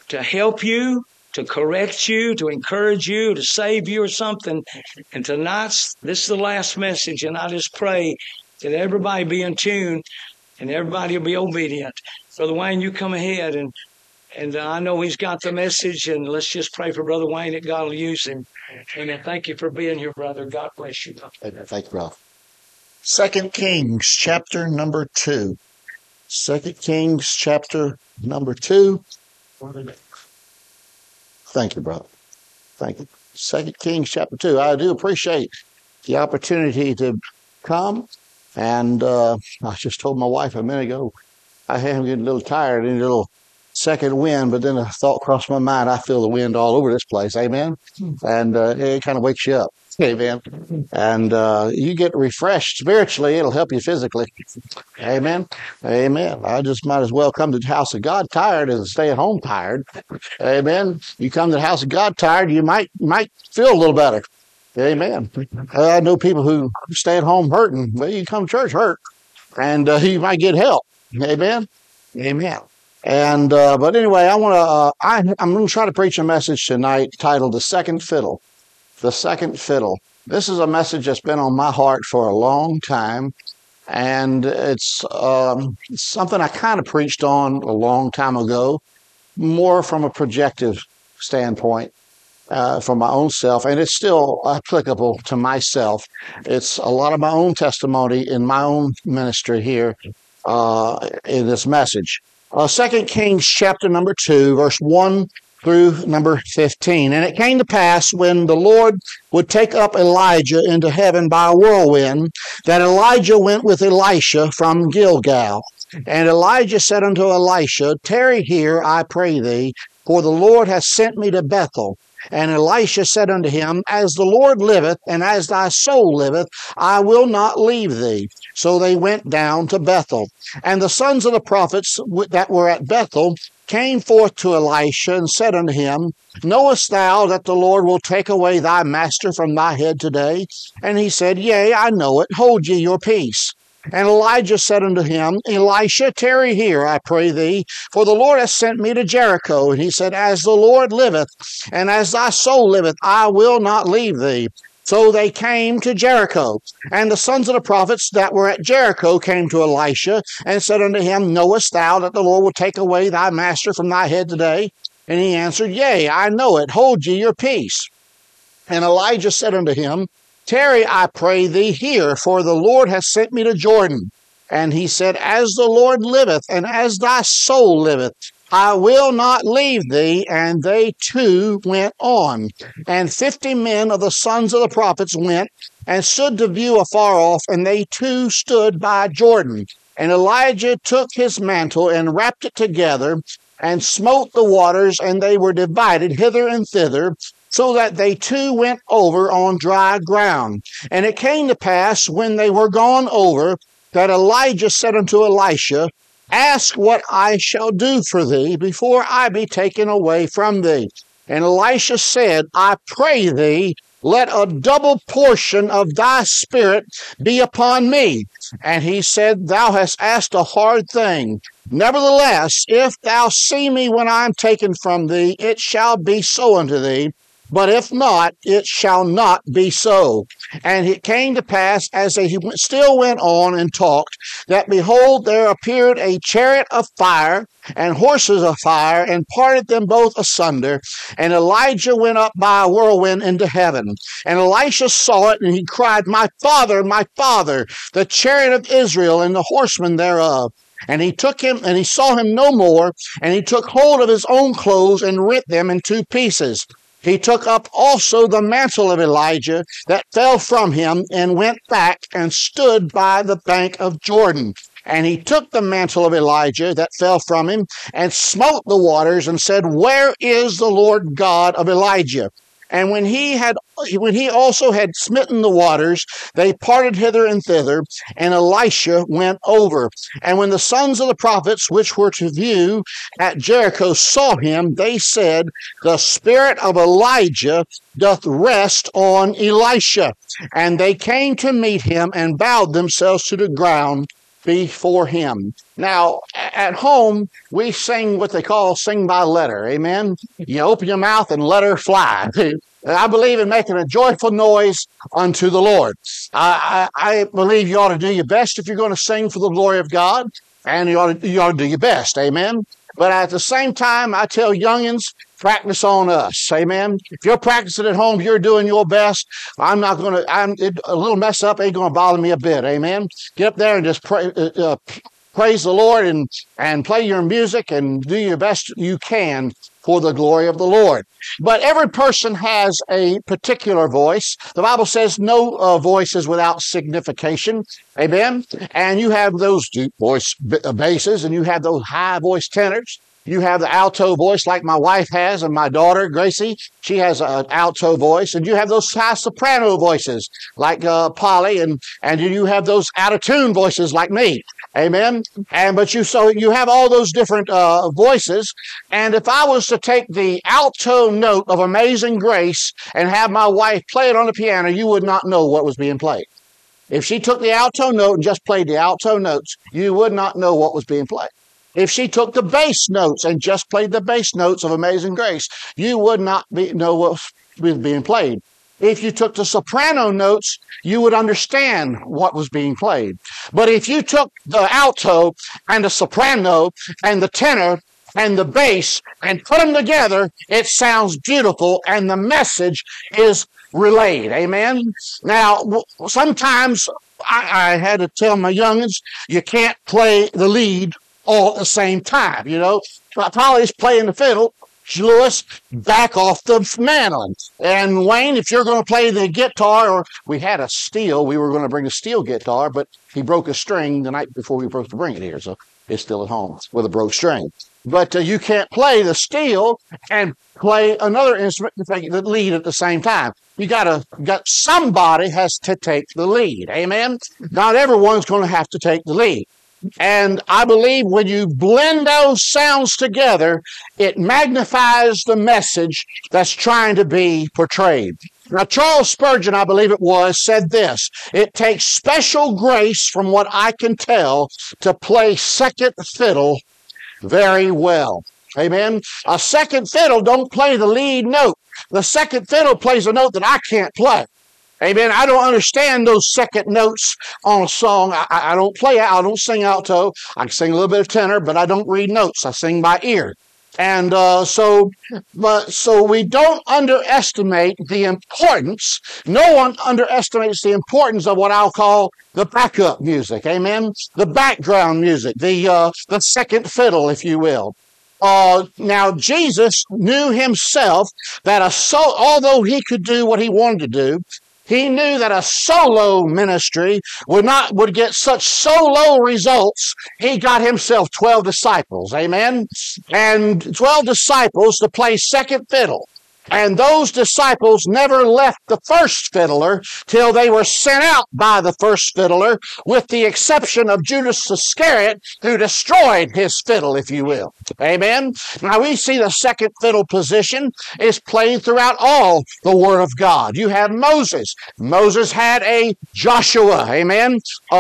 to help you, to correct you, to encourage you, to save you or something. And tonight's, this is the last message, and I just pray that everybody be in tune and everybody will be obedient. Brother Wayne, you come ahead, and I know he's got the message, and let's just pray for Brother Wayne that God will use him. Amen. Thank you for being here, brother. God bless you. Amen. Thank you, brother. 2 Kings chapter number 2. 2 Kings chapter number 2. Thank you, brother. Thank you. 2 Kings chapter 2. I do appreciate the opportunity to come. And I just told my wife a minute ago, I am getting a little tired in a little second wind, but then a thought crossed my mind. I feel the wind all over this place. Amen. And it kind of wakes you up. Amen. And you get refreshed spiritually. It'll help you physically. Amen. Amen. I just might as well come to the house of God tired as stay at home tired. Amen. You come to the house of God tired, you might feel a little better. Amen. I know people who stay at home hurting. Well, you come to church hurt, and you might get help. Amen. Amen. And but anyway, I'm going to try to preach a message tonight titled "The Second Fiddle." The Second Fiddle. This is a message that's been on my heart for a long time, and it's something I kind of preached on a long time ago, more from a projective standpoint for my own self, and it's still applicable to myself. It's a lot of my own testimony in my own ministry here in this message. 2 Kings chapter number 2, verse 1 through number 15. And it came to pass when the Lord would take up Elijah into heaven by a whirlwind, that Elijah went with Elisha from Gilgal. And Elijah said unto Elisha, Tarry here, I pray thee, for the Lord hath sent me to Bethel. And Elisha said unto him, As the Lord liveth, and as thy soul liveth, I will not leave thee. So they went down to Bethel. And the sons of the prophets that were at Bethel came forth to Elisha, and said unto him, Knowest thou that the Lord will take away thy master from thy head today? And he said, Yea, I know it. Hold ye your peace. And Elijah said unto him, Elisha, tarry here, I pray thee, for the Lord hath sent me to Jericho. And he said, As the Lord liveth, and as thy soul liveth, I will not leave thee. So they came to Jericho. And the sons of the prophets that were at Jericho came to Elisha, and said unto him, Knowest thou that the Lord will take away thy master from thy head today? And he answered, Yea, I know it. Hold ye your peace. And Elijah said unto him, Tarry, I pray thee, here, for the Lord hath sent me to Jordan. And he said, As the Lord liveth, and as thy soul liveth, I will not leave thee. And they too went on. And 50 men of the sons of the prophets went, and stood to view afar off, and they too stood by Jordan. And Elijah took his mantle, and wrapped it together, and smote the waters, and they were divided hither and thither, so that they too went over on dry ground. And it came to pass, when they were gone over, that Elijah said unto Elisha, Ask what I shall do for thee, before I be taken away from thee. And Elisha said, I pray thee, let a double portion of thy spirit be upon me. And he said, Thou hast asked a hard thing. Nevertheless, if thou see me when I am taken from thee, it shall be so unto thee. But if not, it shall not be so. And it came to pass, as they still went on and talked, that behold, there appeared a chariot of fire, and horses of fire, and parted them both asunder. And Elijah went up by a whirlwind into heaven. And Elisha saw it, and he cried, My father, the chariot of Israel, and the horsemen thereof. And he took him, and he saw him no more, and he took hold of his own clothes, and rent them in 2 pieces. He took up also the mantle of Elijah that fell from him, and went back and stood by the bank of Jordan. And he took the mantle of Elijah that fell from him, and smote the waters, and said, Where is the Lord God of Elijah? And when he also had smitten the waters, they parted hither and thither, and Elisha went over. And when the sons of the prophets which were to view at Jericho saw him, they said, The spirit of Elijah doth rest on Elisha. And they came to meet him, and bowed themselves to the ground, before him. Now, at home, we sing what they call sing by letter. Amen. You open your mouth and let her fly. I believe in making a joyful noise unto the Lord. I believe you ought to do your best if you're going to sing for the glory of God, and you ought to do your best. Amen. But at the same time, I tell youngins, practice on us. Amen. If you're practicing at home, you're doing your best. A little mess up ain't going to bother me a bit. Amen. Get up there and just praise the Lord and play your music and do your best you can for the glory of the Lord. But every person has a particular voice. The Bible says no voice is without signification. Amen. And you have those deep voice basses, and you have those high voice tenors. You have the alto voice like my wife has, and my daughter, Gracie, she has an alto voice. And you have those high soprano voices like Polly, and you have those out-of-tune voices like me. Amen. So you have all those different voices. And if I was to take the alto note of Amazing Grace and have my wife play it on the piano, you would not know what was being played. If she took the alto note and just played the alto notes, you would not know what was being played. If she took the bass notes and just played the bass notes of Amazing Grace, you would not know what was being played. If you took the soprano notes, you would understand what was being played. But if you took the alto and the soprano and the tenor and the bass and put them together, it sounds beautiful and the message is relayed. Amen. Now, sometimes I had to tell my youngins, you can't play the lead all at the same time. You know, Polly's playing the fiddle. Lewis, back off the mandolin. And Wayne, if you're going to play the guitar, or we had a steel, we were going to bring a steel guitar, but he broke a string the night before we were supposed to bring it here, so it's still at home with a broke string. But you can't play the steel and play another instrument to take the lead at the same time. Somebody has to take the lead. Amen. Not everyone's going to have to take the lead. And I believe when you blend those sounds together, it magnifies the message that's trying to be portrayed. Now, Charles Spurgeon, I believe it was, said this: it takes special grace, from what I can tell, to play second fiddle very well. Amen. A second fiddle don't play the lead note. The second fiddle plays a note that I can't play. Amen. I don't understand those second notes on a song. I don't play out. I don't sing alto. I can sing a little bit of tenor, but I don't read notes. I sing by ear. And so we don't underestimate the importance. No one underestimates the importance of what I'll call the backup music. Amen. The background music, the second fiddle, if you will. Now, Jesus knew himself that although he could do what he wanted to do, he knew that a solo ministry would get such solo results. He got himself 12 disciples. Amen. And 12 disciples to play second fiddle. And those disciples never left the first fiddler till they were sent out by the first fiddler, with the exception of Judas Iscariot, who destroyed his fiddle, if you will. Amen. Now we see the second fiddle position is played throughout all the Word of God. You have Moses. Moses had a Joshua. Amen.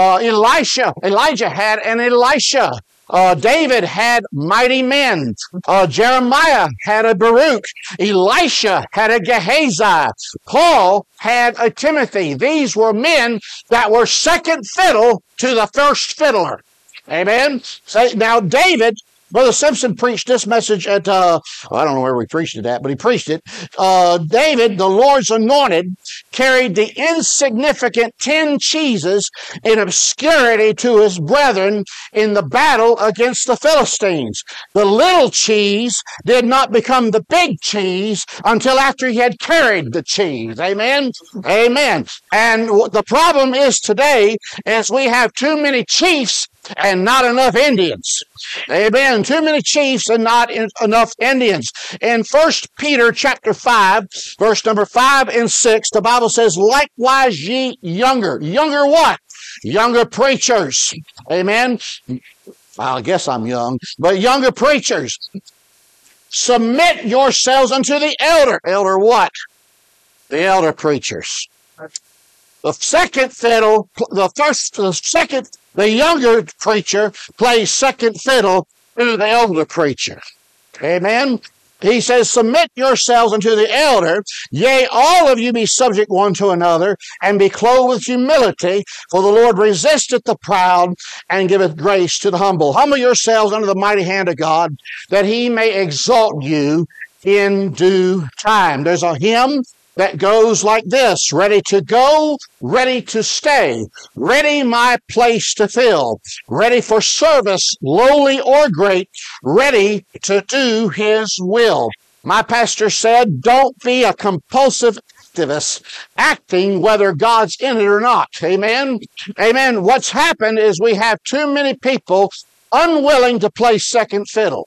Elijah had an Elisha. David had mighty men. Jeremiah had a Baruch. Elisha had a Gehazi. Paul had a Timothy. These were men that were second fiddle to the first fiddler. Amen. Now David, Brother Simpson preached this message at, I don't know where we preached it at, but he preached it. David, the Lord's anointed, carried the insignificant 10 cheeses in obscurity to his brethren in the battle against the Philistines. The little cheese did not become the big cheese until after he had carried the cheese. Amen? Amen. And the problem is today is we have too many chiefs and not enough Indians. Amen. Too many chiefs and not enough Indians. In 1 Peter chapter 5, verse number 5 and 6, the Bible says, likewise ye younger. Younger what? Younger preachers. Amen. I guess I'm young, but younger preachers. Submit yourselves unto the elder. Elder what? The elder preachers. The second The younger preacher plays second fiddle to the elder preacher. Amen. He says, submit yourselves unto the elder, yea, all of you be subject one to another, and be clothed with humility, for the Lord resisteth the proud, and giveth grace to the humble. Humble yourselves under the mighty hand of God, that he may exalt you in due time. There's a hymn that goes like this: ready to go, ready to stay, ready my place to fill, ready for service, lowly or great, ready to do his will. My pastor said, don't be a compulsive activist, acting whether God's in it or not. Amen? Amen. What's happened is we have too many people unwilling to play second fiddle.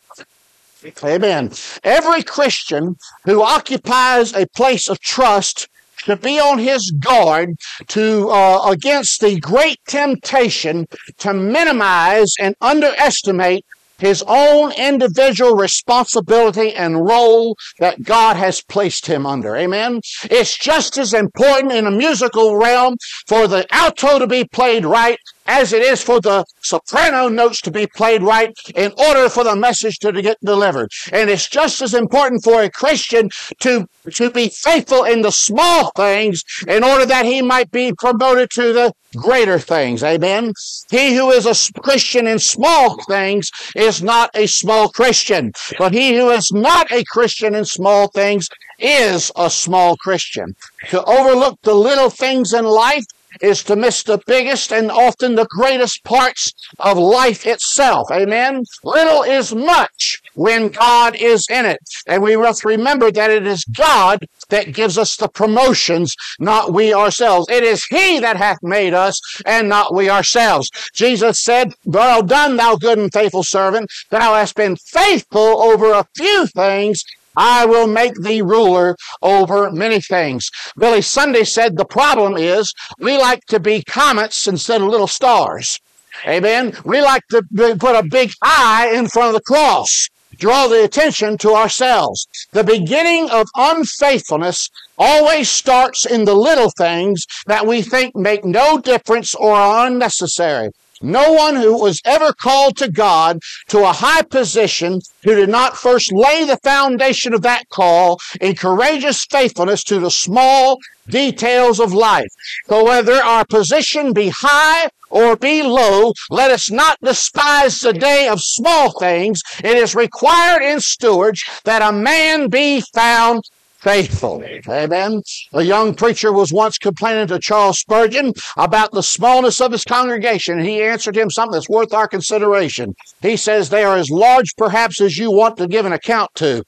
Amen. Every Christian who occupies a place of trust should be on his guard to against the great temptation to minimize and underestimate his own individual responsibility and role that God has placed him under. Amen. It's just as important in a musical realm for the alto to be played right as it is for the soprano notes to be played right in order for the message to get delivered. And it's just as important for a Christian to be faithful in the small things in order that he might be promoted to the greater things. Amen. He who is a Christian in small things is not a small Christian. But he who is not a Christian in small things is a small Christian. To overlook the little things in life is to miss the biggest and often the greatest parts of life itself. Amen? Little is much when God is in it. And we must remember that it is God that gives us the promotions, not we ourselves. It is He that hath made us, and not we ourselves. Jesus said, well done, thou good and faithful servant. Thou hast been faithful over a few things. I will make thee ruler over many things. Billy Sunday said the problem is we like to be comets instead of little stars. Amen. We like to put a big I in front of the cross. Draw the attention to ourselves. The beginning of unfaithfulness always starts in the little things that we think make no difference or are unnecessary. No one who was ever called to God to a high position who did not first lay the foundation of that call in courageous faithfulness to the small details of life. So whether our position be high or be low, let us not despise the day of small things. It is required in stewards that a man be found faithful. Amen. A young preacher was once complaining to Charles Spurgeon about the smallness of his congregation. He answered him something that's worth our consideration. He says, they are as large perhaps as you want to give an account to.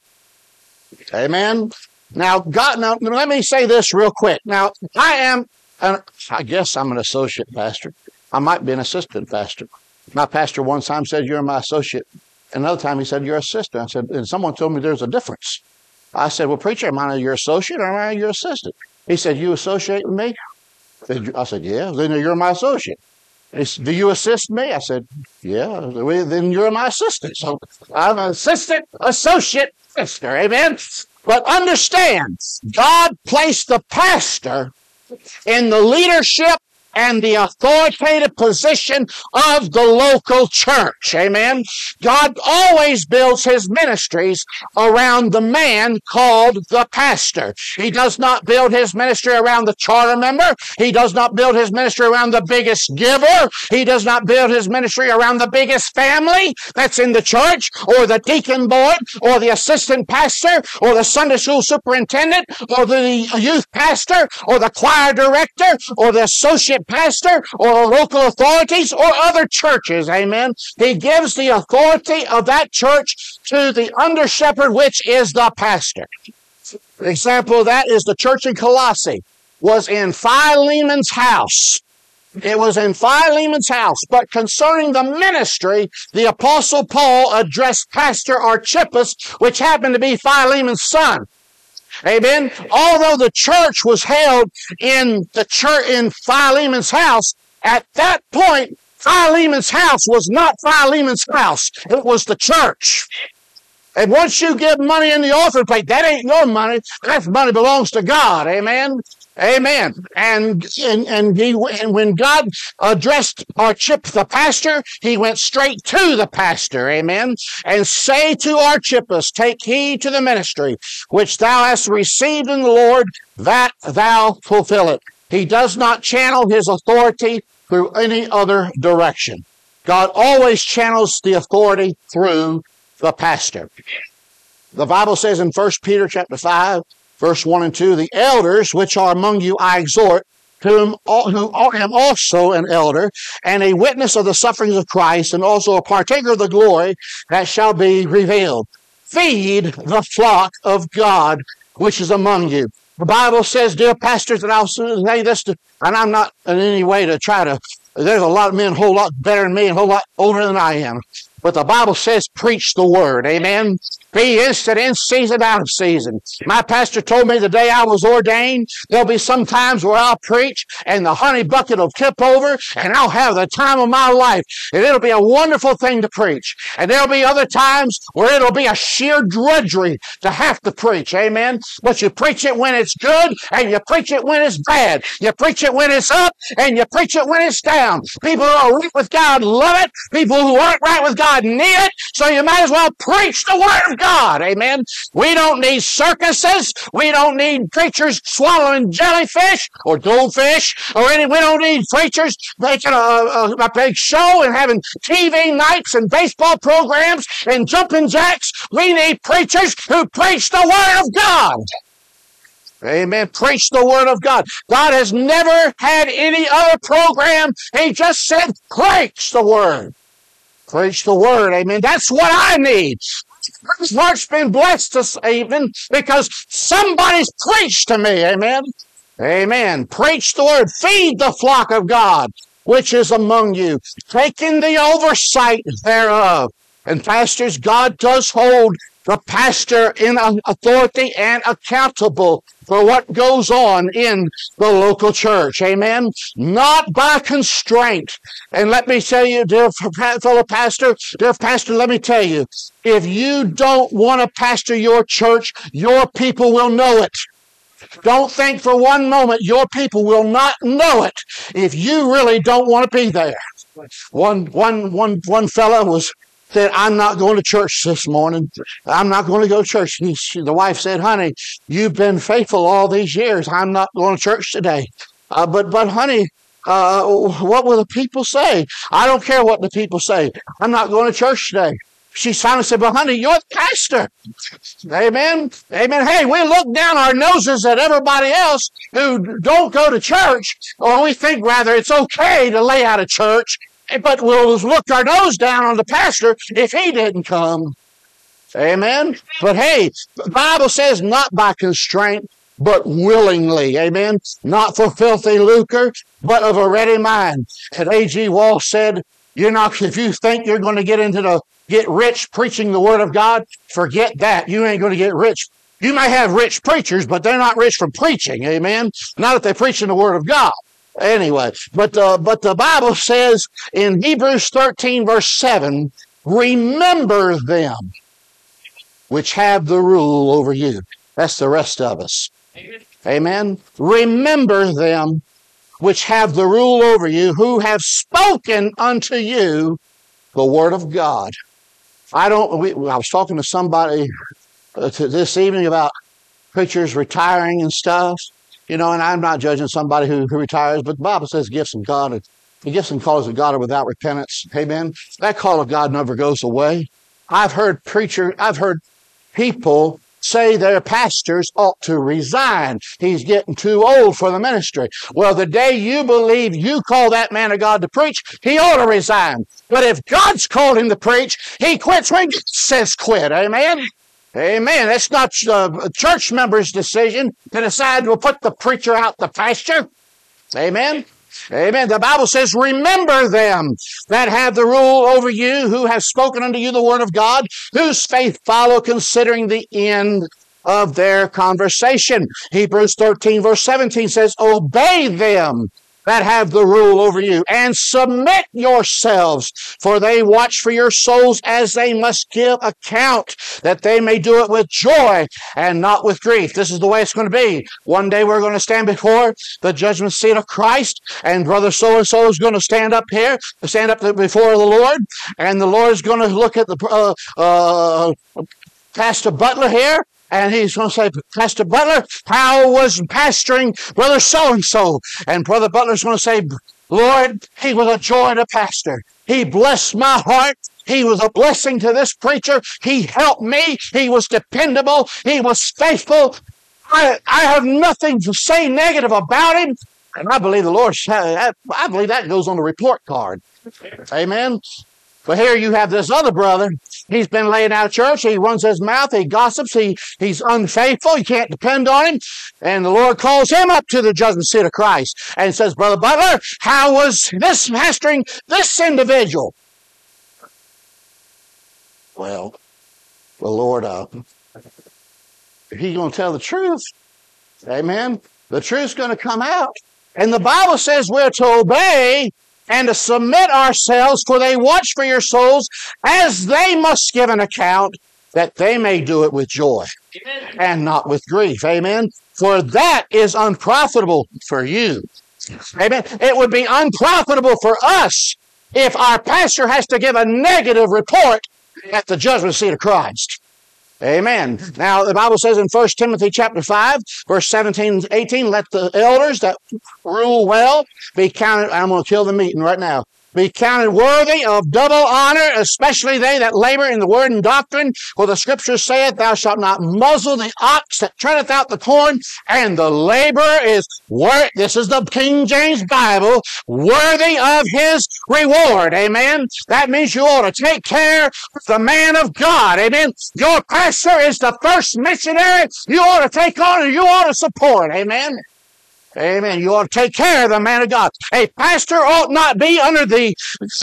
Amen. Now, let me say this real quick. Now, I guess I'm an associate pastor. I might be an assistant pastor. My pastor one time said, you're my associate. Another time he said, you're assistant. I said, and someone told me there's a difference. I said, well, preacher, am I your associate or am I your assistant? He said, you associate with me? I said, yeah. Then you're my associate. He said, do you assist me? I said, yeah. Then you're my assistant. So I'm an assistant, associate, sister. Amen? But understand, God placed the pastor in the leadership and the authoritative position of the local church. Amen. God always builds his ministries around the man called the pastor. He does not build his ministry around the charter member. He does not build his ministry around the biggest giver. He does not build his ministry around the biggest family that's in the church, or the deacon board, or the assistant pastor, or the Sunday school superintendent, or the youth pastor, or the choir director, or the associate pastor, or local authorities, or other churches. Amen. He gives the authority of that church to the under shepherd, which is the pastor. An example of that is the church in Colossae was in Philemon's house. It was in Philemon's house. But concerning the ministry, the Apostle Paul addressed Pastor Archippus, which happened to be Philemon's son. Amen. Although the church was held in Philemon's house, at that point, Philemon's house was not Philemon's house. It was the church. And once you give money in the offering plate, that ain't your money. That money belongs to God. Amen. Amen. And when God addressed Archippus the pastor, he went straight to the pastor. Amen. And say to Archippus, take heed to the ministry which thou hast received in the Lord, that thou fulfill it. He does not channel his authority through any other direction. God always channels the authority through the pastor. The Bible says in 1 Peter chapter 5, verse 1 and 2, the elders which are among you I exhort, who am also an elder, and a witness of the sufferings of Christ, and also a partaker of the glory that shall be revealed. Feed the flock of God which is among you. The Bible says, dear pastors, and I'll say this, and I'm not in any way to try to, there's a lot of men a whole lot better than me and a whole lot older than I am. But the Bible says, preach the word. Amen. Be instant in season, out of season. My pastor told me the day I was ordained, there'll be some times where I'll preach and the honey bucket will tip over and I'll have the time of my life. And it'll be a wonderful thing to preach. And there'll be other times where it'll be a sheer drudgery to have to preach. Amen. But you preach it when it's good and you preach it when it's bad. You preach it when it's up and you preach it when it's down. People who are right with God love it. People who aren't right with God need it. So you might as well preach the word of God. Amen. We don't need circuses. We don't need preachers swallowing jellyfish or goldfish or any. We don't need preachers making a big show and having TV nights and baseball programs and jumping jacks. We need preachers who preach the word of God. Amen. Preach the word of God. God has never had any other program. He just said, preach the word. Preach the word. Amen. That's what I need. This heart's been blessed this evening because somebody's preached to me. Amen. Amen. Preach the word. Feed the flock of God, which is among you, taking the oversight thereof. And pastors, God does hold the pastor in authority and accountable for what goes on in the local church. Amen. Not by constraint. And let me tell you, dear fellow pastor, let me tell you, if you don't want to pastor your church, your people will know it. Don't think for one moment your people will not know it if you really don't want to be there. One fella said, I'm not going to church this morning. I'm not going to go to church. The wife said, honey, you've been faithful all these years. I'm not going to church today. But honey, what will the people say? I don't care what the people say. I'm not going to church today. She finally said, well, honey, you're the pastor. Amen. Amen. Hey, we look down our noses at everybody else who don't go to church, or we think rather it's okay to lay out of church. But we'll look our nose down on the pastor if he didn't come. Amen. But hey, the Bible says not by constraint, but willingly. Amen. Not for filthy lucre, but of a ready mind. And A.G. Walsh said, if you think you're going to get rich preaching the word of God, forget that. You ain't going to get rich. You may have rich preachers, but they're not rich from preaching. Amen. Not if they're preaching the word of God. Anyway, but the Bible says in Hebrews 13 verse 7, remember them which have the rule over you. That's the rest of us. Amen. Remember them which have the rule over you, who have spoken unto you the word of God. I was talking to somebody this evening about preachers retiring and stuff. And I'm not judging somebody who retires, but the Bible says gifts of God, and the gifts and callings of God are without repentance. Amen. That call of God never goes away. I've heard people say their pastors ought to resign. He's getting too old for the ministry. Well, the day you believe you call that man of God to preach, he ought to resign. But if God's called him to preach, he quits when God says quit. Amen. Amen. That's not a church member's decision to decide to put the preacher out the pasture. Amen. Amen. The Bible says, remember them that have the rule over you, who have spoken unto you the word of God, whose faith follow, considering the end of their conversation. Hebrews 13 verse 17 says, obey them that have the rule over you. And submit yourselves, for they watch for your souls as they must give account, that they may do it with joy and not with grief. This is the way it's going to be. One day we're going to stand before the judgment seat of Christ, and brother so-and-so is going to stand up here, stand up before the Lord, and the Lord is going to look at the Pastor Butler here, and he's going to say, Pastor Butler, how was pastoring brother so-and-so? And brother Butler's going to say, Lord, he was a joy to pastor. He blessed my heart. He was a blessing to this preacher. He helped me. He was dependable. He was faithful. I have nothing to say negative about him. And I believe the Lord, I believe that goes on the report card. Amen. But here you have this other brother. He's been laying out of church. He runs his mouth. He gossips. He's unfaithful. You can't depend on him. And the Lord calls him up to the judgment seat of Christ and says, Brother Butler, how was this pastoring this individual? Well, Lord, he's going to tell the truth. Amen. The truth's going to come out. And the Bible says we're to obey and to submit ourselves, for they watch for your souls as they must give an account, that they may do it with joy. Amen. And not with grief. Amen. For that is unprofitable for you. Amen. It would be unprofitable for us if our pastor has to give a negative report at the judgment seat of Christ. Amen. Now, the Bible says in 1 Timothy chapter 5, verse 17 and 18, let the elders that rule well be counted. I'm going to kill the meeting right now. Be counted worthy of double honor, especially they that labor in the word and doctrine. For the scriptures saith, thou shalt not muzzle the ox that treadeth out the corn, and the laborer is this is the King James Bible, worthy of his reward. Amen. That means you ought to take care of the man of God. Amen. Your pastor is the first missionary you ought to take on and you ought to support. Amen. Amen. You ought to take care of the man of God. A pastor ought not be under the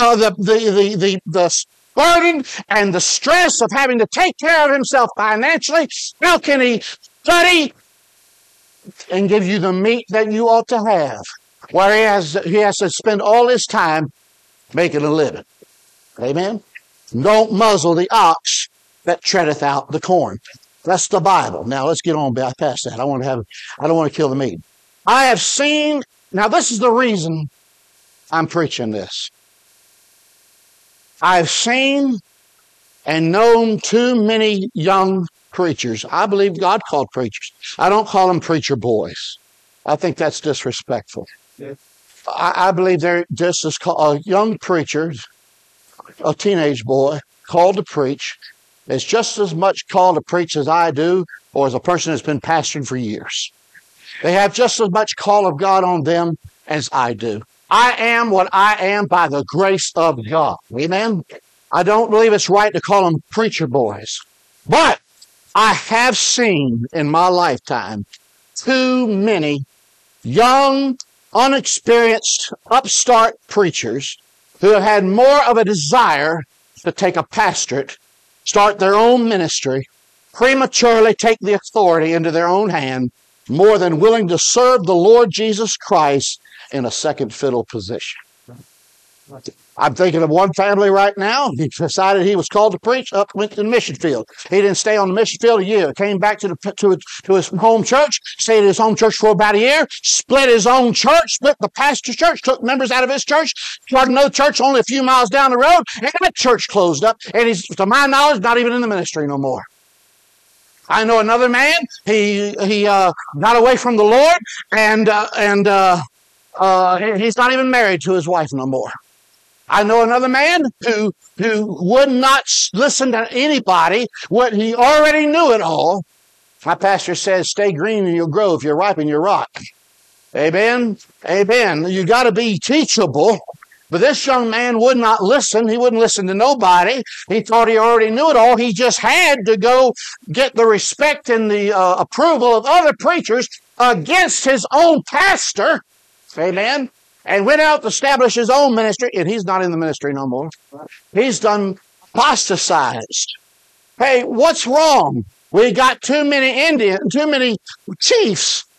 burden and the stress of having to take care of himself financially. How can he study and give you the meat that you ought to have, where he has to spend all his time making a living? Amen. Don't muzzle the ox that treadeth out the corn. That's the Bible. Now let's get on past that. I don't want to kill the meat. I have seen, now this is the reason I'm preaching this. I've seen and known too many young preachers. I believe God called preachers. I don't call them preacher boys. I think that's disrespectful. Yeah. I believe they're just as a young preacher, a teenage boy called to preach, is just as much called to preach as I do, or as a person that's been pastoring for years. They have just as much call of God on them as I do. I am what I am by the grace of God. Amen? I don't believe it's right to call them preacher boys. But I have seen in my lifetime too many young, unexperienced, upstart preachers who have had more of a desire to take a pastorate, start their own ministry, prematurely take the authority into their own hand, more than willing to serve the Lord Jesus Christ in a second fiddle position. I'm thinking of one family right now. He decided he was called to preach, went to the mission field. He didn't stay on the mission field a year. Came back to his home church, stayed at his home church for about a year, split his own church, split the pastor's church, took members out of his church, started another church only a few miles down the road, and that church closed up. And he's, to my knowledge, not even in the ministry no more. I know another man, he got away from the Lord, and he's not even married to his wife no more. I know another man who would not listen to anybody, what he already knew it all. My pastor says, stay green and you'll grow. If you're ripe and you're rot. Amen? Amen. You got to be teachable. But this young man would not listen. He wouldn't listen to nobody. He thought he already knew it all. He just had to go get the respect and the approval of other preachers against his own pastor. Amen. And went out to establish his own ministry. And he's not in the ministry no more. He's done apostatized. Hey, what's wrong? We got too many chiefs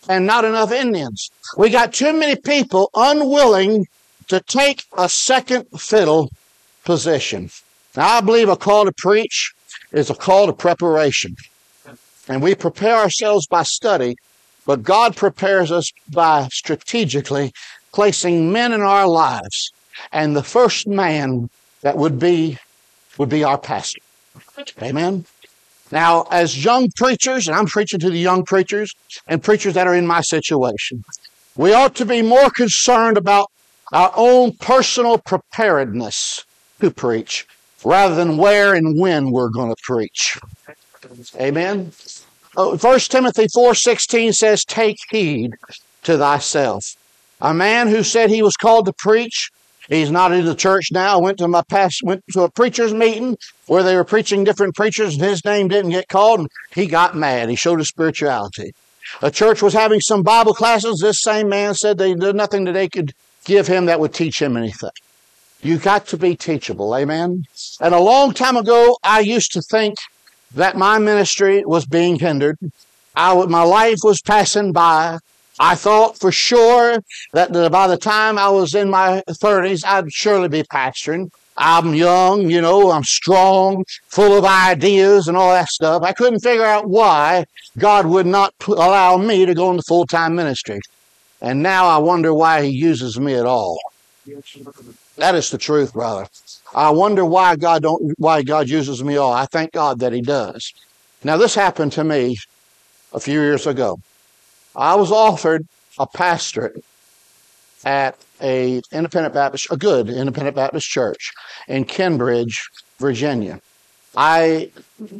and not enough Indians. We got too many people unwilling to take a second fiddle position. Now, I believe a call to preach is a call to preparation. And we prepare ourselves by study, but God prepares us by strategically placing men in our lives. And the first man that would be our pastor. Amen. Now, as young preachers, and I'm preaching to the young preachers and preachers that are in my situation, we ought to be more concerned about our own personal preparedness to preach rather than where and when we're going to preach. Amen. 1 Timothy 4:16 says, take heed to thyself. A man who said he was called to preach, he's not in the church now. I went to a preacher's meeting where they were preaching different preachers, and his name didn't get called, and he got mad. He showed his spirituality. A church was having some Bible classes. This same man said there was nothing that they could give him that would teach him anything. You got to be teachable, amen? And a long time ago, I used to think that my ministry was being hindered. My life was passing by. I thought for sure that by the time I was in my 30s, I'd surely be pastoring. I'm young, I'm strong, full of ideas and all that stuff. I couldn't figure out why God would not allow me to go into full-time ministry. And now I wonder why he uses me at all. That is the truth, brother. I wonder why God uses me all. I thank God that he does. Now, this happened to me a few years ago. I was offered a pastorate at a good independent Baptist church in Kenbridge, Virginia. I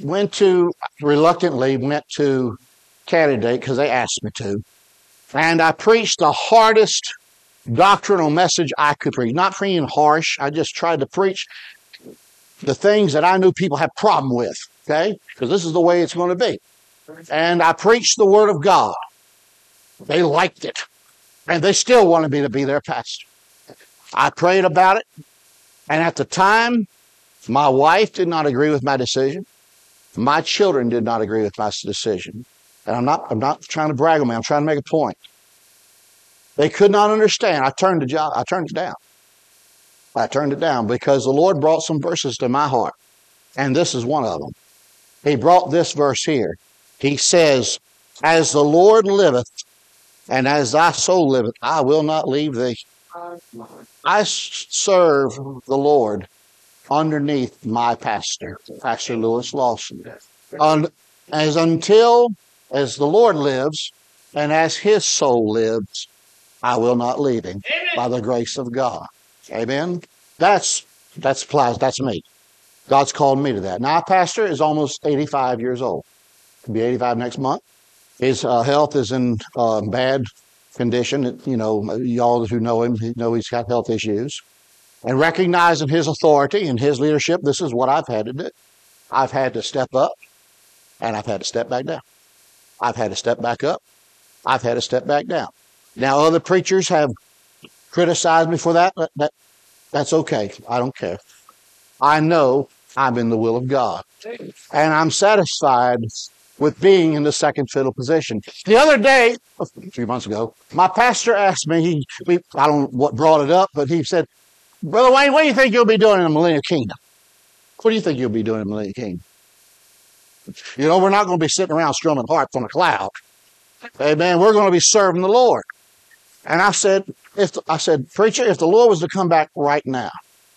reluctantly went to candidate because they asked me to. And I preached the hardest doctrinal message I could preach. Not being harsh. I just tried to preach the things that I knew people had problem with. Okay? Because this is the way it's going to be. And I preached the Word of God. They liked it. And they still wanted me to be their pastor. I prayed about it. And at the time, my wife did not agree with my decision. My children did not agree with my decision. And I'm not trying to brag on me. I'm trying to make a point. They could not understand. I turned it down. I turned it down because the Lord brought some verses to my heart. And this is one of them. He brought this verse here. He says, as the Lord liveth, and as thy soul liveth, I will not leave thee. I serve the Lord underneath my pastor, Pastor Lewis Lawson. As the Lord lives, and as his soul lives, I will not leave him. Amen. By the grace of God. Amen. That's me. God's called me to that. Now, our pastor is almost 85 years old. He'll be 85 next month. His health is in bad condition. Y'all who know him, know he's got health issues. And recognizing his authority and his leadership, this is what I've had to do. I've had to step up, and I've had to step back down. I've had to step back up. I've had to step back down. Now, other preachers have criticized me for that. That's okay. I don't care. I know I'm in the will of God. And I'm satisfied with being in the second fiddle position. The other day, a few months ago, my pastor asked me, I don't know what brought it up, but he said, Brother Wayne, what do you think you'll be doing in the Millennial Kingdom? What do you think you'll be doing in the Millennial Kingdom? We're not going to be sitting around strumming harps on a cloud. Amen. We're going to be serving the Lord. And I said, preacher, if the Lord was to come back right now,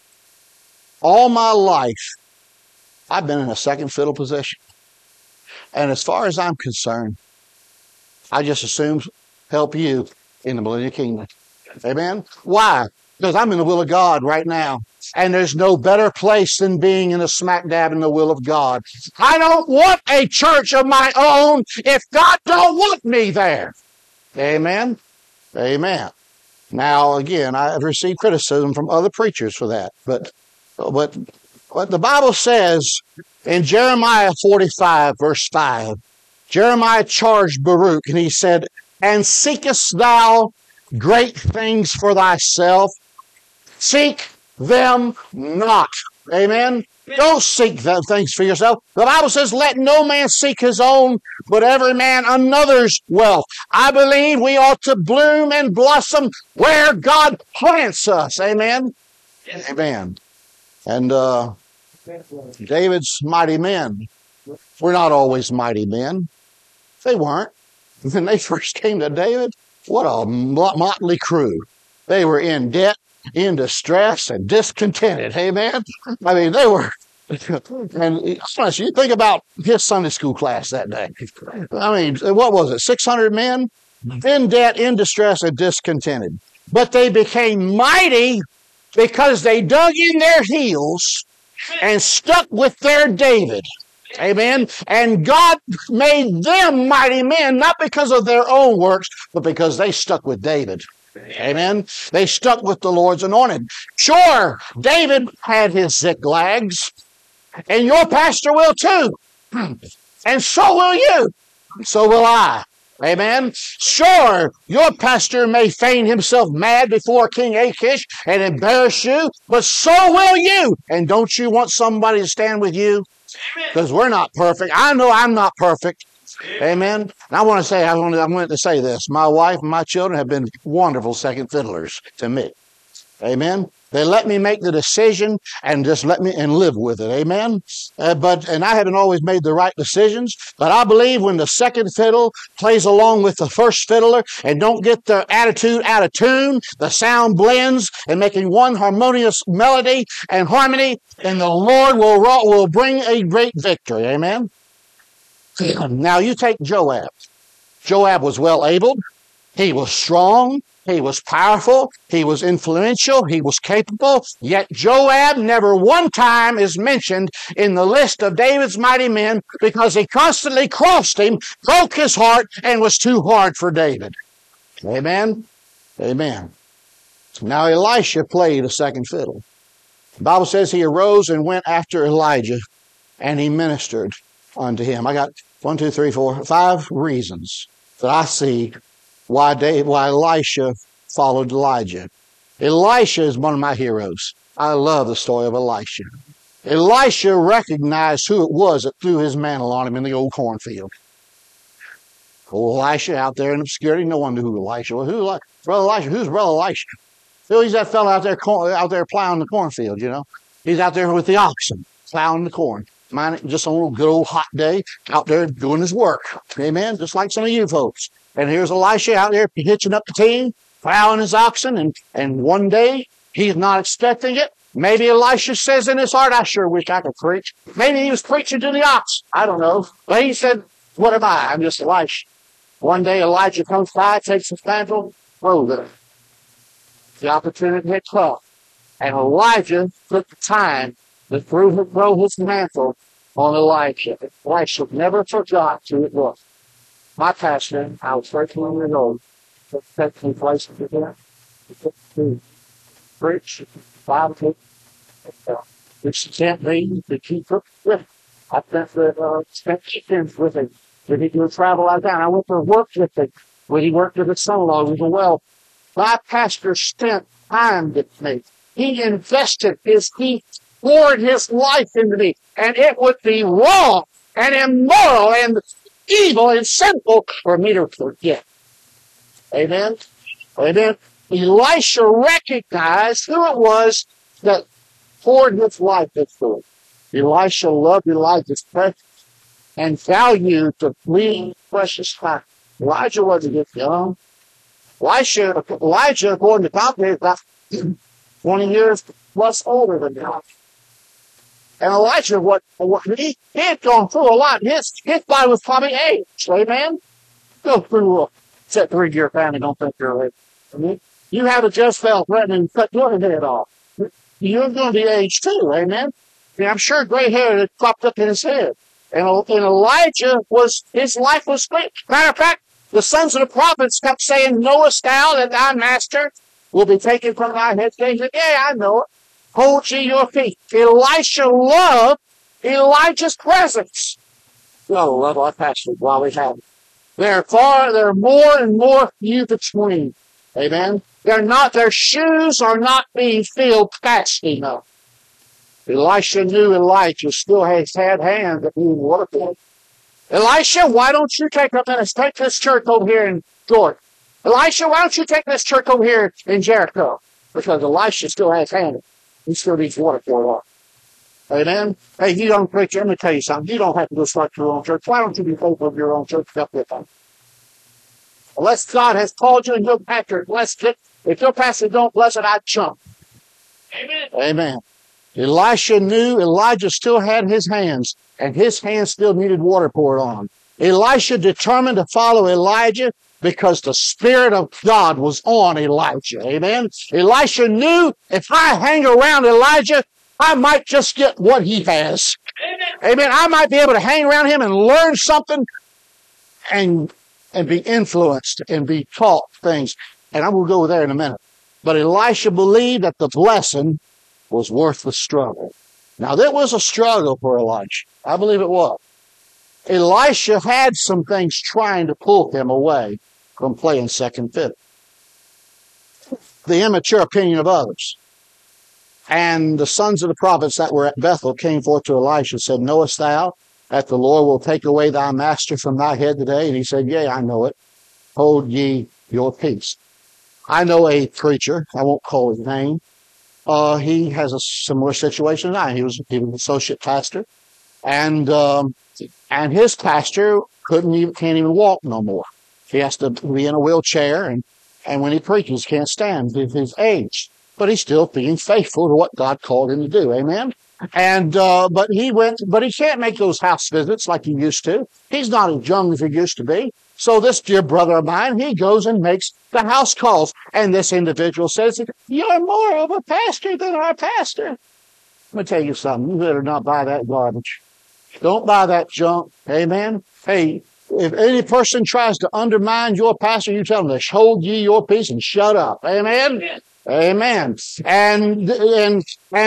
all my life, I've been in a second fiddle position. And as far as I'm concerned, I just assume help you in the Millennial Kingdom. Amen? Why? Because I'm in the will of God right now. And there's no better place than being in a smack dab in the will of God. I don't want a church of my own if God don't want me there. Amen? Amen. Now, again, I've received criticism from other preachers for that. But what the Bible says in Jeremiah 45, verse 5, Jeremiah charged Baruch, and he said, and seekest thou great things for thyself? Seek them not. Amen? Don't seek things for yourself. The Bible says, let no man seek his own, but every man another's wealth. I believe we ought to bloom and blossom where God plants us. Amen? Amen. And David's mighty men were not always mighty men. They weren't. When they first came to David, what a motley crew. They were in debt, in distress, and discontented. Amen? I mean, they were. And honestly, you think about his Sunday school class that day. I mean, what was it? 600 men in debt, in distress, and discontented. But they became mighty because they dug in their heels and stuck with their David. Amen. And God made them mighty men, not because of their own works, but because they stuck with David. Amen. They stuck with the Lord's anointed. Sure, David had his Ziklags, and your pastor will too. And so will you. So will I. Amen. Sure, your pastor may feign himself mad before King Achish and embarrass you, but so will you. And don't you want somebody to stand with you? Because we're not perfect. I know I'm not perfect. Amen. And I want to say this. My wife and my children have been wonderful second fiddlers to me. Amen. They let me make the decision and just let me and live with it. Amen. And I haven't always made the right decisions, but I believe when the second fiddle plays along with the first fiddler and don't get their attitude out of tune, the sound blends and making one harmonious melody and harmony, and the Lord will bring a great victory. Amen. Now you take Joab. Joab was well abled. He was strong. He was powerful. He was influential. He was capable. Yet Joab never one time is mentioned in the list of David's mighty men because he constantly crossed him, broke his heart, and was too hard for David. Amen? Amen. Now Elisha played a second fiddle. The Bible says he arose and went after Elijah, and he ministered unto him. I got 5 reasons that I see why Elisha followed Elijah. Elisha is one of my heroes. I love the story of Elisha. Elisha recognized who it was that threw his mantle on him in the old cornfield. Old Elisha out there in obscurity, no one knew who Elisha was. Brother Elisha? Who's Brother Elisha? He's that fellow out there plowing the cornfield, you know. He's out there with the oxen, plowing the corn. Just on a good old hot day, out there doing his work. Amen? Just like some of you folks. And here's Elisha out there hitching up the team, plowing his oxen, and one day, he's not expecting it. Maybe Elisha says in his heart, I sure wish I could preach. Maybe he was preaching to the ox. I don't know. But he said, what am I? I'm just Elisha. One day Elijah comes by, takes his mantle, throws it. The opportunity had come. And Elijah took the time to throw his mantle on Elisha. Elisha never forgot who it was. My pastor, I was 13 years old, took me places to there. He took me to preach, Bible, which sent me to keep up with. I spent weekends with him. When he would travel out there, I went to work with him. When he worked with his son-in-law, he was well. My pastor spent time with me. He invested he poured his life into me. And it would be wrong and immoral and evil and sinful for me to forget. Amen? Amen? Elisha recognized who it was that poured his life into him. Elisha loved Elijah's presence and valued the fleeting precious time. Elijah wasn't just young. Elijah, according to commentators, about 20 years plus older than God. And Elijah, he had gone through a lot. His body was probably aged. Amen? Go through a 3-year family, don't think you're age. I mean, you have a Jezebel threatening to cut your head off. You're going to be aged too. Amen? And I'm sure gray hair had cropped up in his head. And Elijah his life was split. Matter of fact, the sons of the prophets kept saying, knowest thou that thy master will be taken from thy head? He said, yeah, I know it. Hold ye your feet. Elisha loved Elijah's presence. Oh, love our pastor while we have it. There are more and more few between. Amen. Their shoes are not being filled fast enough. Elisha knew Elijah still had hands that needed water for him. Elisha, why don't you take this church over here in Jordan? Elisha, why don't you take this church over here in Jericho? Because Elisha still has hands. He still needs water for it. Amen? Hey, you young preacher, let me tell you something. You don't have to go start your own church. Why don't you be faithful of your own church? Unless God has called you and your pastor, bless it. If your pastor don't bless it, I'd jump. Amen. Amen. Elisha knew Elijah still had his hands, and his hands still needed water poured on. Elisha determined to follow Elijah because the Spirit of God was on Elijah. Amen. Elisha knew if I hang around Elijah, I might just get what he has. Amen. Amen. I might be able to hang around him and learn something and be influenced and be taught things. And I will go there in a minute. But Elisha believed that the blessing was worth the struggle. Now, there was a struggle for Elisha. I believe it was. Elisha had some things trying to pull him away from playing second fiddle. The immature opinion of others. And the sons of the prophets that were at Bethel came forth to Elisha and said, Knowest thou that the Lord will take away thy master from thy head today? And he said, Yea, I know it. Hold ye your peace. I know a preacher, I won't call his name. He has a similar situation now. He was an associate pastor, and his pastor can't even walk no more. He has to be in a wheelchair, and when he preaches, can't stand his age. But he's still being faithful to what God called him to do. Amen. And but he can't make those house visits like he used to. He's not as young as he used to be. So this dear brother of mine, he goes and makes the house calls. And this individual says, You're more of a pastor than our pastor. Let me tell you something. You better not buy that garbage. Don't buy that junk. Amen. Hey, if any person tries to undermine your pastor, you tell them to hold ye your peace and shut up. Amen. Amen. And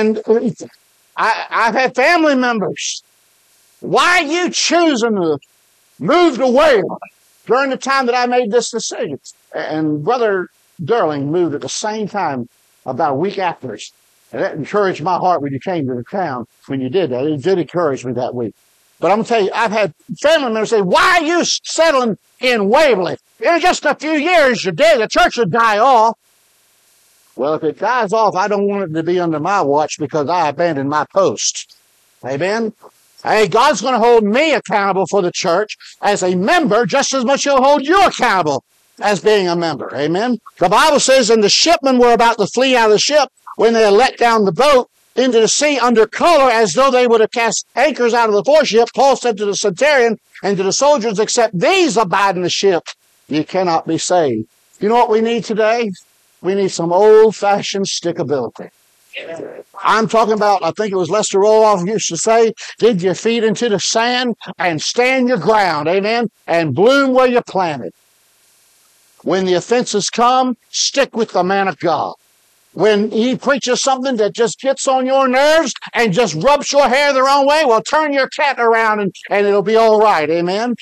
I've had family members. Why are you choosing to move away during the time that I made this decision? And Brother Durling moved at the same time, about a week after us. And that encouraged my heart when you came to the town, when you did that. It did encourage me that week. But I'm going to tell you, I've had family members say, Why are you settling in Waverly? In just a few years, the church will die off. Well, if it dies off, I don't want it to be under my watch because I abandoned my post. Amen? Hey, God's going to hold me accountable for the church as a member just as much as He'll hold you accountable as being a member. Amen? The Bible says, and the shipmen were about to flee out of the ship when they had let down the boat into the sea under color as though they would have cast anchors out of the foreship. Paul said to the centurion and to the soldiers, Except these abide in the ship, you cannot be saved. You know what we need today? We need some old-fashioned stickability. I'm talking about, I think it was Lester Roloff used to say, dig your feet into the sand and stand your ground, amen, and bloom where you're planted. When the offenses come, stick with the man of God. When he preaches something that just gets on your nerves and just rubs your hair the wrong way, well, turn your cat around and it'll be all right, amen.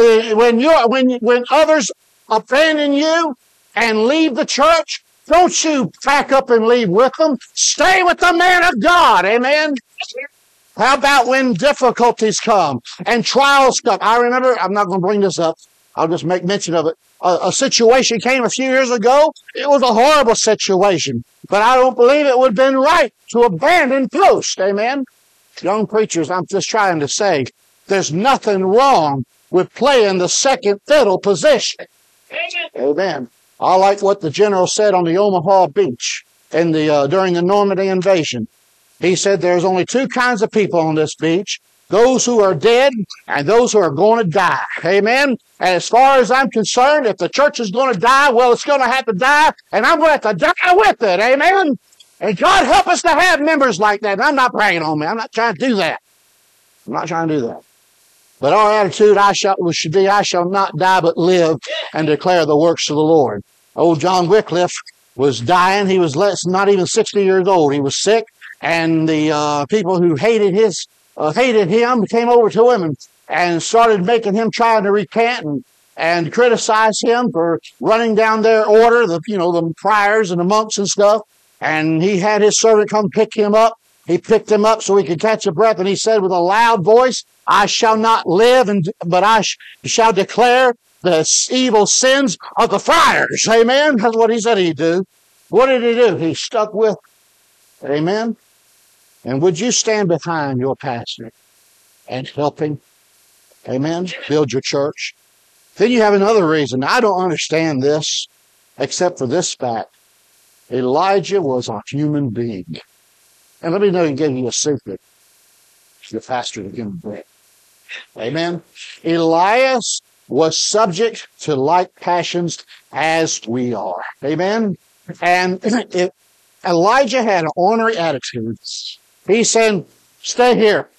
When others abandon you and leave the church, don't you pack up and leave with them. Stay with the man of God. Amen. How about when difficulties come and trials come? I remember, I'm not going to bring this up. I'll just make mention of it. A situation came a few years ago. It was a horrible situation. But I don't believe it would have been right to abandon post. Amen. Young preachers, I'm just trying to say, there's nothing wrong with playing the second fiddle position. Amen. I like what the general said on the Omaha beach during the Normandy invasion. He said there's only two kinds of people on this beach, those who are dead and those who are going to die. Amen? And as far as I'm concerned, if the church is going to die, well, it's going to have to die, and I'm going to have to die with it. Amen? And God help us to have members like that. And I'm not bragging on me. I'm not trying to do that. I'm not trying to do that. But our attitude should be, I shall not die but live and declare the works of the Lord. Old John Wycliffe was dying. He was not even 60 years old. He was sick, and the people who hated him came over to him and started making him try to recant and criticize him for running down their order, the priors and the monks and stuff. And he had his servant come pick him up He picked him up so he could catch a breath, and he said with a loud voice, I shall not live, but I shall declare the evil sins of the friars. Amen? That's what he said he'd do. What did he do? He stuck with it. Amen? And would you stand behind your pastor and help him? Amen? Build your church. Then you have another reason. I don't understand this except for this fact. Elijah was a human being. And let me know and give you a secret. Your pastor to give him. Amen? Elias was subject to like passions as we are. Amen? And Elijah had an ornery attitude. He said, stay here.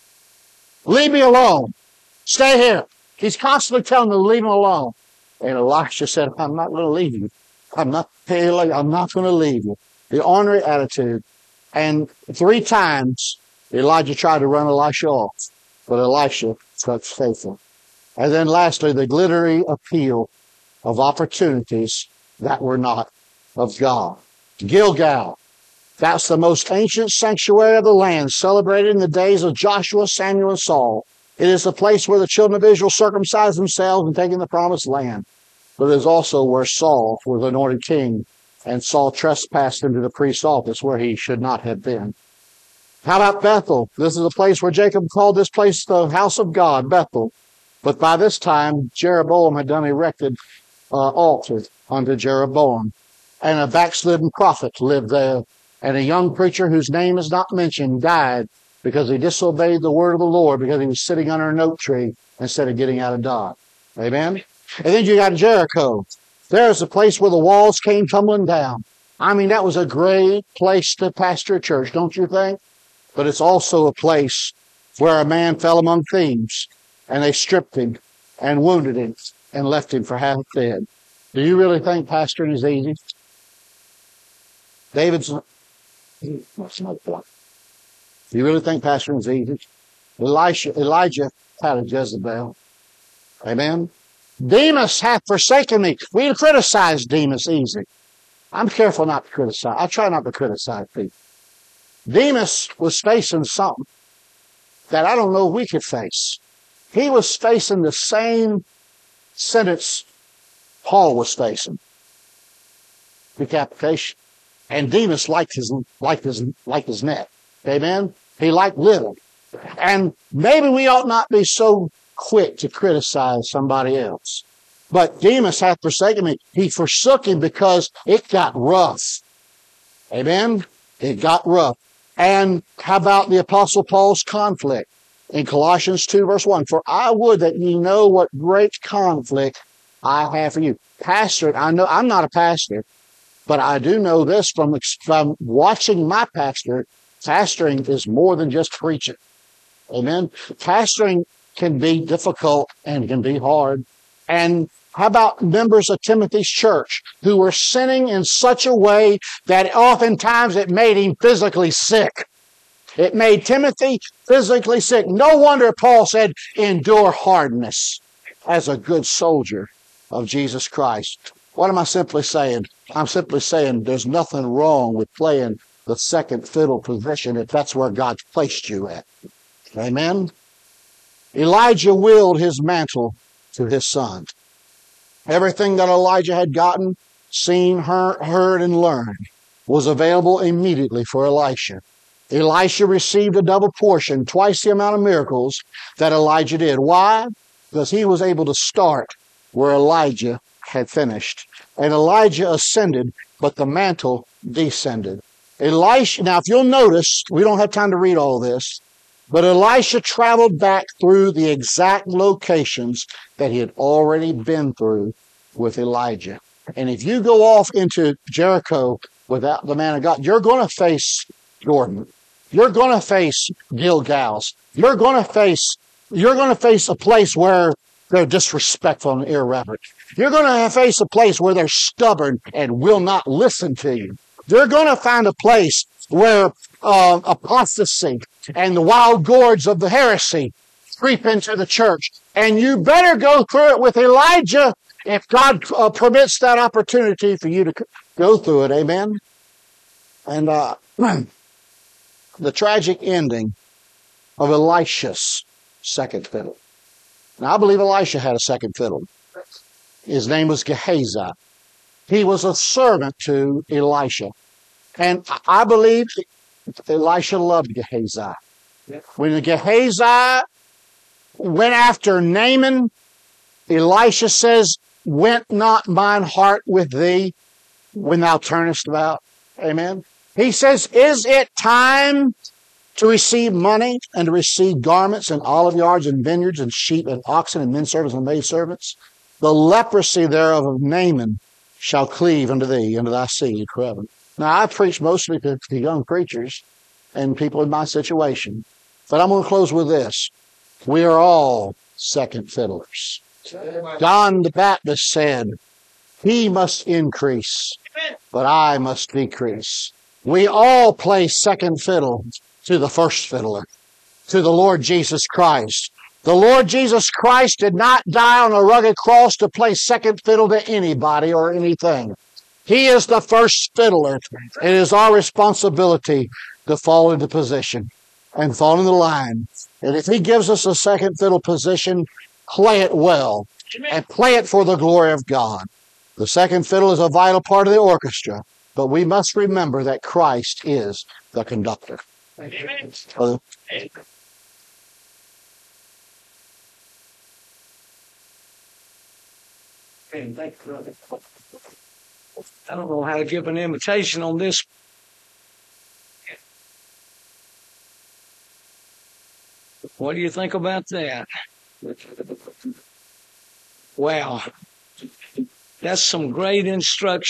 Leave me alone. Stay here. He's constantly telling them to leave him alone. And Elisha said, I'm not going to leave you. I'm not going to leave you. The ornery attitude. And 3 times Elijah tried to run Elisha off, but Elisha stuck faithful. And then lastly, the glittery appeal of opportunities that were not of God. Gilgal. That's the most ancient sanctuary of the land, celebrated in the days of Joshua, Samuel, and Saul. It is the place where the children of Israel circumcised themselves and taken the promised land. But it is also where Saul was anointed king, and Saul trespassed into the priest's office where he should not have been. How about Bethel? This is a place where Jacob called this place the house of God, Bethel. But by this time, Jeroboam had done erected altar unto Jeroboam. And a backslidden prophet lived there. And a young preacher whose name is not mentioned died because he disobeyed the word of the Lord because he was sitting under an oak tree instead of getting out of Dodge. Amen? And then you got Jericho. There's a place where the walls came tumbling down. I mean, that was a great place to pastor a church, don't you think? But it's also a place where a man fell among thieves, and they stripped him and wounded him and left him for half dead. Do you really think pastoring is easy? Do you really think pastoring is easy? Elijah had a Jezebel. Amen? Demas hath forsaken me. We criticize Demas easy. I'm careful not to criticize. I try not to criticize people. Demas was facing something that I don't know we could face. He was facing the same sentence Paul was facing. Decapitation. And Demas liked his neck. Amen? He liked living. And maybe we ought not be so quick to criticize somebody else. But Demas hath forsaken me. He forsook him because it got rough. Amen? It got rough. And how about the Apostle Paul's conflict? In Colossians 2 verse 1, for I would that ye know what great conflict I have for you. Pastor, I know I'm not a pastor, but I do know this from watching my pastor. Pastoring is more than just preaching. Amen? Pastoring can be difficult and can be hard. And how about members of Timothy's church who were sinning in such a way that oftentimes it made him physically sick? It made Timothy physically sick. No wonder Paul said, endure hardness as a good soldier of Jesus Christ. What am I simply saying? I'm simply saying there's nothing wrong with playing the second fiddle position if that's where God's placed you at. Amen? Elijah willed his mantle to his son. Everything that Elijah had gotten, seen, heard, and learned was available immediately for Elisha. Elisha received a double portion, twice the amount of miracles that Elijah did. Why? Because he was able to start where Elijah had finished. And Elijah ascended, but the mantle descended. Elisha, now if you'll notice, we don't have time to read all this, but Elisha traveled back through the exact locations that he had already been through with Elijah. And if you go off into Jericho without the man of God, you're going to face Jordan. You're going to face Gilgals. You're going to face a place where they're disrespectful and irreverent. You're going to face a place where they're stubborn and will not listen to you. You're going to find a place where apostasy and the wild gourds of the heresy creep into the church. And you better go through it with Elijah if God permits that opportunity for you to go through it. Amen? And the tragic ending of Elisha's second fiddle. Now, I believe Elisha had a second fiddle. His name was Gehazi. He was a servant to Elisha. And I believe Elisha loved Gehazi. When Gehazi went after Naaman, Elisha says, "Went not mine heart with thee when thou turnest about?" Amen. He says, "Is it time to receive money and to receive garments and olive yards and vineyards and sheep and oxen and men servants and maid servants? The leprosy thereof of Naaman shall cleave unto thee, unto thy seed forever." Now, I preach mostly to young preachers and people in my situation, but I'm going to close with this. We are all second fiddlers. John the Baptist said, "He must increase, but I must decrease." We all play second fiddle to the first fiddler, to the Lord Jesus Christ. The Lord Jesus Christ did not die on a rugged cross to play second fiddle to anybody or anything. He is the first fiddler. It is our responsibility to fall into position and fall in the line. And if He gives us a second fiddle position, play it well and play it for the glory of God. The second fiddle is a vital part of the orchestra, but we must remember that Christ is the conductor. Amen. Thank you, brother. I don't know how to give an invitation on this. What do you think about that? Wow. That's some great instruction.